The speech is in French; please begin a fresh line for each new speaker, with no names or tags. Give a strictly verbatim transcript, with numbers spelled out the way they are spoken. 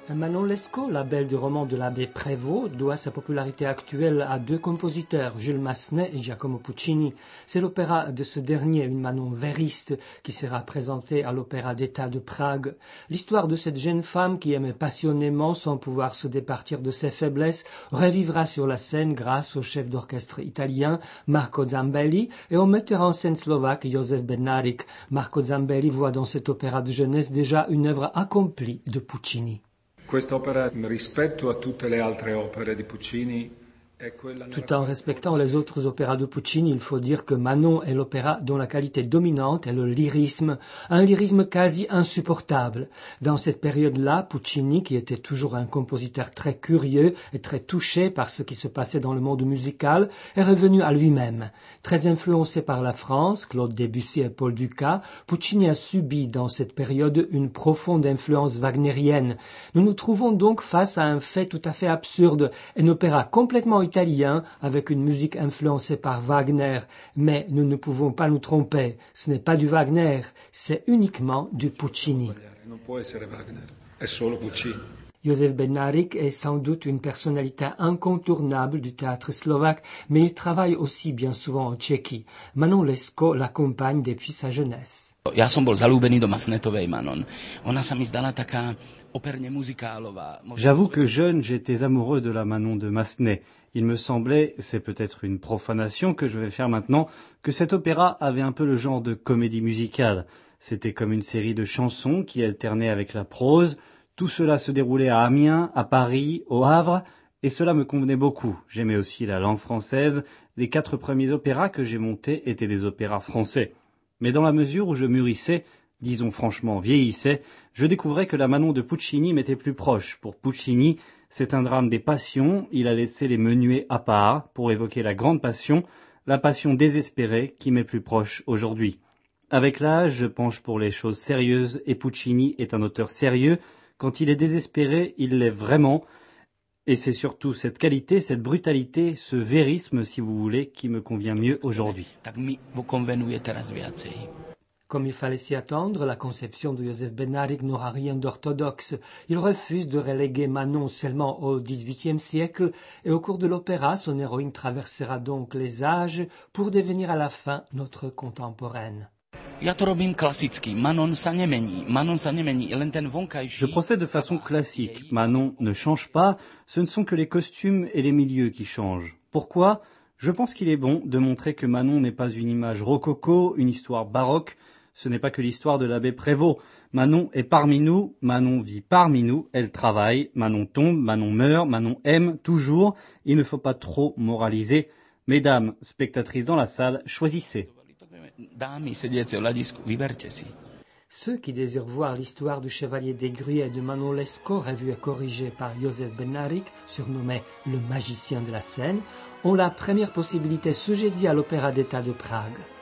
Manon Lescaut, la belle du roman de l'abbé Prévost, doit sa popularité actuelle à deux compositeurs, Jules Massenet et Giacomo Puccini. C'est l'opéra de ce dernier, une Manon vériste, qui sera présentée à l'Opéra d'État de Prague. L'histoire de cette jeune femme qui aimait passionnément sans pouvoir se départir de ses faiblesses revivra sur la scène grâce au chef d'orchestre italien Marco Zambelli et au metteur en scène slovaque Josef Bednářik. Marco Zambelli voit dans cet opéra de jeunesse déjà une œuvre accomplie de Puccini.
Quest'opera, rispetto a tutte le altre opere di Puccini,
Tout en respectant les autres opéras de Puccini, il faut dire que Manon est l'opéra dont la qualité dominante est le lyrisme, un lyrisme quasi insupportable. Dans cette période-là, Puccini, qui était toujours un compositeur très curieux et très touché par ce qui se passait dans le monde musical, est revenu à lui-même. Très influencé par la France, Claude Debussy et Paul Dukas, Puccini a subi dans cette période une profonde influence wagnérienne. Nous nous trouvons donc face à un fait tout à fait absurde, un opéra complètement italien avec une musique influencée par Wagner, mais nous ne pouvons pas nous tromper, ce n'est pas du Wagner, c'est uniquement du Puccini. Josef Bednářik est sans doute une personnalité incontournable du théâtre slovaque, mais il travaille aussi bien souvent en Tchéquie. Manon Lescaut l'accompagne depuis sa jeunesse.
Ja som bol zalúbený do Massenetovej Manon. Ona sa mi zdala taká operne muzikálová.
J'avoue que jeune, j'étais amoureux de la Manon de Massenet. Il me semblait, c'est peut-être une profanation que je vais faire maintenant, que cet opéra avait un peu le genre de comédie musicale. C'était comme une série de chansons qui alternaient avec la prose. Tout cela se déroulait à Amiens, à Paris, au Havre, et cela me convenait beaucoup. J'aimais aussi la langue française. Les quatre premiers opéras que j'ai montés étaient des opéras français. Mais dans la mesure où je mûrissais, disons franchement vieillissais, je découvrais que la Manon de Puccini m'était plus proche. Pour Puccini, c'est un drame des passions, il a laissé les menuets à part pour évoquer la grande passion, la passion désespérée qui m'est plus proche aujourd'hui. Avec l'âge, je penche pour les choses sérieuses et Puccini est un auteur sérieux. Quand il est désespéré, il l'est vraiment. Et c'est surtout cette qualité, cette brutalité, ce vérisme, si vous voulez, qui me convient mieux aujourd'hui.
Comme il fallait s'y attendre, la conception de Josef Bednářik n'aura rien d'orthodoxe. Il refuse de reléguer Manon seulement au dix-huitième siècle, et au cours de l'opéra, son héroïne traversera donc les âges pour devenir à la fin notre contemporaine.
Je procède de façon classique. Manon ne change pas, ce ne sont que les costumes et les milieux qui changent. Pourquoi ? Je pense qu'il est bon de montrer que Manon n'est pas une image rococo, une histoire baroque. Ce n'est pas que l'histoire de l'abbé Prévost. Manon est parmi nous, Manon vit parmi nous, elle travaille, Manon tombe, Manon meurt, Manon aime, toujours. Il ne faut pas trop moraliser. Mesdames, spectatrices dans la salle, choisissez.
Ceux qui désirent voir l'histoire du chevalier des Gruets de Manon Lescaut, revue et corrigée par Josef Bednářik, surnommé le magicien de la scène, ont la première possibilité ce jeudi à l'Opéra d'État de Prague.